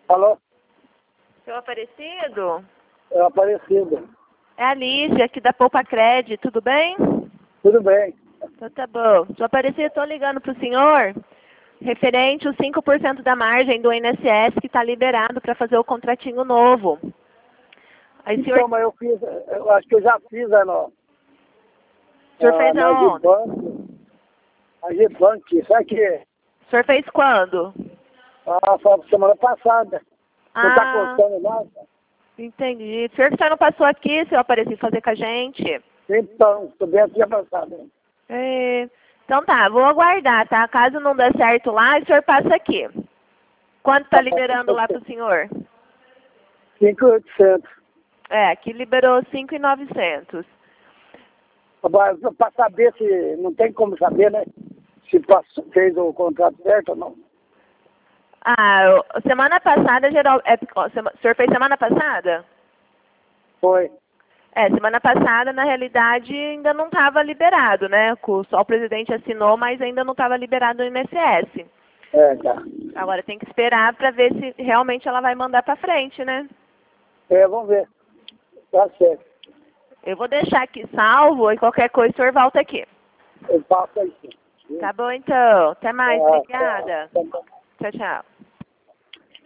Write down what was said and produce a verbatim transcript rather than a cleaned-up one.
Alô? Seu Aparecido? É o Aparecido. É a Lígia, aqui da Poupa Cred, tudo bem? Tudo bem. Então tá bom. Seu Aparecido, estou ligando para o senhor, referente os cinco por cento da margem do I N S S que está liberado para fazer o contratinho novo. Aí, Então, senhor, mas eu fiz, eu acho que eu já fiz a no, o senhor a, fez na aonde? Gibank. A Gibank, sabe que O senhor fez quando? a, foi semana passada. Não está Ah, contando nada? entendi. O senhor que só não passou aqui, seu Aparecido, fazer com a gente? Então, estou bem aqui avançado. É, então tá, vou aguardar, tá? Caso não dê certo lá, o senhor passa aqui. Quanto está liberando lá para o senhor? cinco mil e oitocentos. É, aqui liberou cinco mil e novecentos. Para saber se, não tem como saber, né? Se passou, fez o contrato certo ou não. Ah, eu- semana passada, geral, é, ó, sema- o senhor fez semana passada? Foi. É, semana passada, na realidade, ainda não estava liberado, né? Co- Só o presidente assinou, mas ainda não estava liberado no I N S S. É, tá. Agora tem que esperar para ver se realmente ela vai mandar para frente, né? É, vamos ver. Tá certo. Eu vou deixar aqui salvo e qualquer coisa o senhor volta aqui. Eu passo aí. Tá bom, então. Até mais. Ah, Obrigada. tá, tá. Tchau, tchau.